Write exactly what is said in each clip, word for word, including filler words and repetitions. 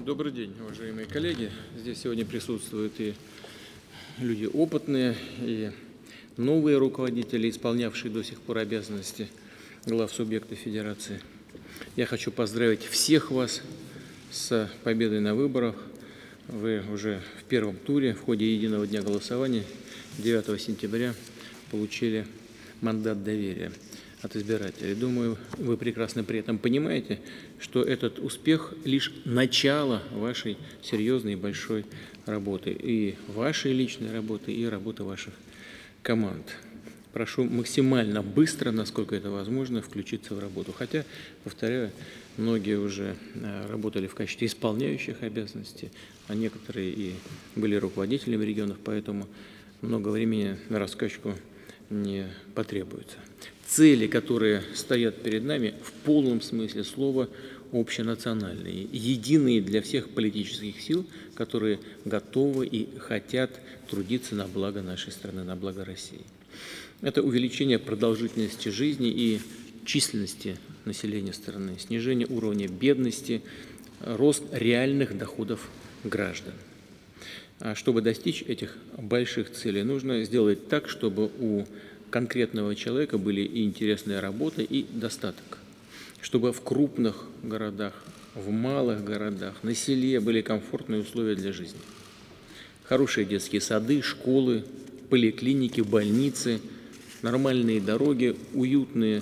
Добрый день, уважаемые коллеги. Здесь сегодня присутствуют и люди опытные, и новые руководители, исполнявшие до сих пор обязанности глав субъекта Федерации. Я хочу поздравить всех вас с победой на выборах. Вы уже в первом туре в ходе единого дня голосования девятого сентября получили мандат доверия от избирателей. Думаю, вы прекрасно при этом понимаете, что этот успех лишь начало вашей серьезной и большой работы, и вашей личной работы, и работы ваших команд. Прошу максимально быстро, насколько это возможно, включиться в работу. Хотя, повторяю, многие уже работали в качестве исполняющих обязанности, а некоторые и были руководителями в регионах, поэтому много времени на раскачку не потребуется. Цели, которые стоят перед нами, в полном смысле слова общенациональные, единые для всех политических сил, которые готовы и хотят трудиться на благо нашей страны, на благо России. Это увеличение продолжительности жизни и численности населения страны, снижение уровня бедности, рост реальных доходов граждан. А чтобы достичь этих больших целей, нужно сделать так, чтобы у конкретного человека были и интересная работа, и достаток. Чтобы в крупных городах, в малых городах, на селе были комфортные условия для жизни. Хорошие детские сады, школы, поликлиники, больницы, нормальные дороги, уютные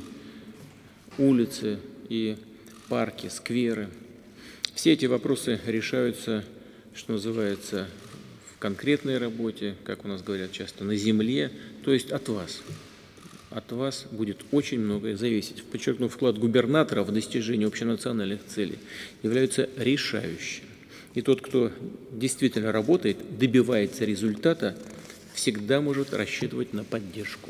улицы и парки, скверы. Все эти вопросы решаются, что называется, в конкретной работе, как у нас говорят часто, на земле, то есть от вас. От вас будет очень многое зависеть. Подчеркну, вклад губернатора в достижение общенациональных целей является решающим. И тот, кто действительно работает, добивается результата, всегда может рассчитывать на поддержку.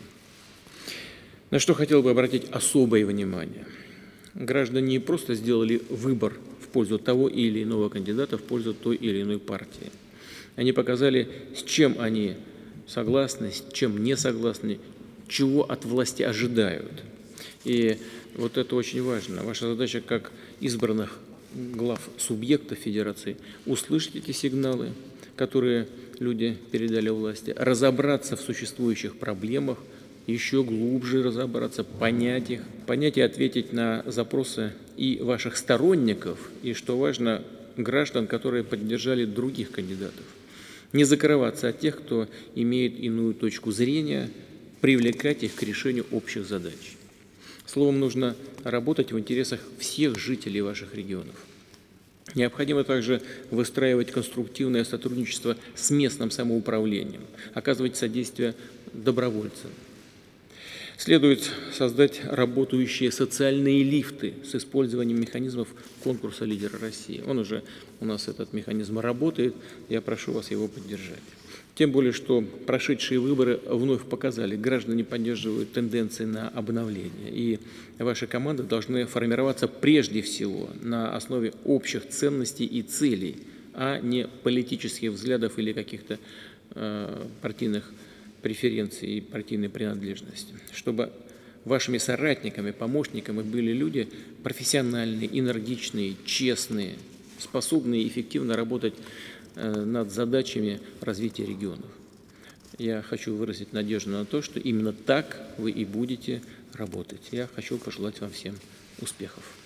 На что хотел бы обратить особое внимание. Граждане не просто сделали выбор в пользу того или иного кандидата, в пользу той или иной партии. Они показали, с чем они согласны, с чем не согласны, чего от власти ожидают. И вот это очень важно. Ваша задача как избранных глав субъектов Федерации услышать эти сигналы, которые люди передали власти, разобраться в существующих проблемах, еще глубже разобраться, понять их, понять и ответить на запросы и ваших сторонников, и, что важно, граждан, которые поддержали других кандидатов. Не закрываться от тех, кто имеет иную точку зрения, привлекать их к решению общих задач. Словом, нужно работать в интересах всех жителей ваших регионов. Необходимо также выстраивать конструктивное сотрудничество с местным самоуправлением, оказывать содействие добровольцам. Следует создать работающие социальные лифты с использованием механизмов конкурса «Лидера России». Он уже у нас, этот механизм, работает, я прошу вас его поддержать. Тем более, что прошедшие выборы вновь показали, граждане поддерживают тенденции на обновление, и ваши команды должны формироваться прежде всего на основе общих ценностей и целей, а не политических взглядов или каких-то э, партийных преференций и партийной принадлежности. Чтобы вашими соратниками, помощниками были люди профессиональные, энергичные, честные, способные эффективно работать над задачами развития регионов. Я хочу выразить надежду на то, что именно так вы и будете работать. Я хочу пожелать вам всем успехов.